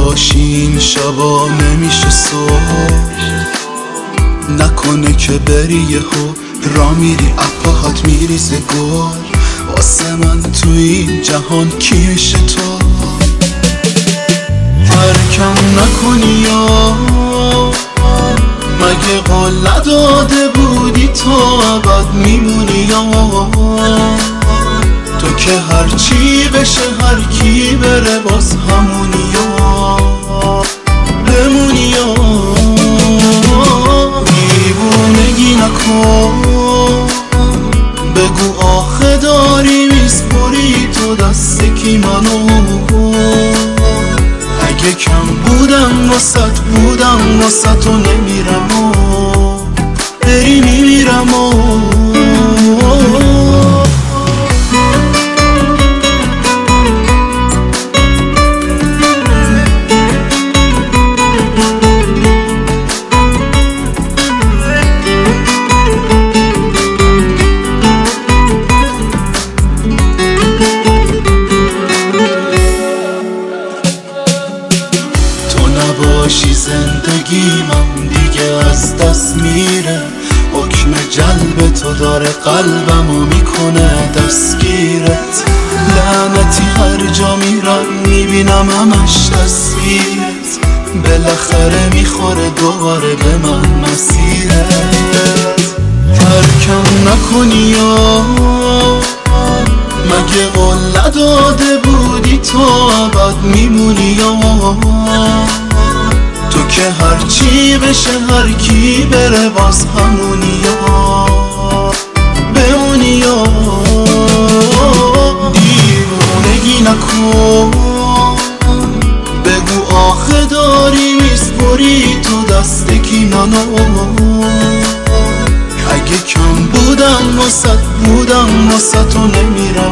نباشی این شبا نمیشه صبح، نکنه که بری یهو را میری اپاهات میریزه گل. واسه من تو این جهان کی میشه تو؟ ترکم نکنی یا مگه قول نداده بودی تو ابد میمونی یا تو که هرچی بشه هر کی بره باز همونی یا بمونی یا دیوونگی نکن بگو آخه داری میسپری تو دست کی منو؟ اگه کم بودم واسه تو نمیرم و بری میمیرم و نباشی زندگیمم دیگه از دست میره. حکم جلب تو داره قلبمو میکنه دستگیرت. لعنتی هر جا میرم میبینم همش تصویرت. بالاخره میخوره دوباره به من مسیرت. ترکم نکنی یا مگه قول نداده بودی تو ابد میمونی یا تو که هرچی بشه هر کی بره باز همونی یا بمونی یا دیوونگی نکن بگو آخه داری میسپری تو دست کی منو؟ اگه کم بودم واسه تو نمیرم